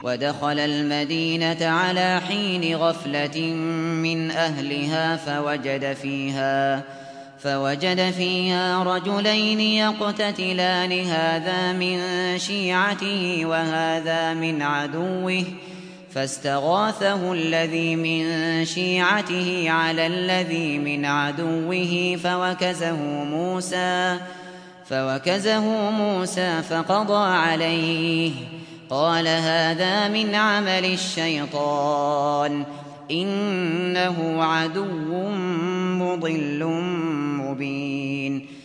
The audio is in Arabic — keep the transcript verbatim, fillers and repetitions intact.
ودخل المدينة على حين غفلة من أهلها فوجد فيها فوجد فيها رجلين يقتتلان هذا من شيعته وهذا من عدوه فاستغاثه الذي من شيعته على الذي من عدوه فوكزه موسى فوكزه موسى فقضى عليه قال هذا من عمل الشيطان إنه عدو مضل مبين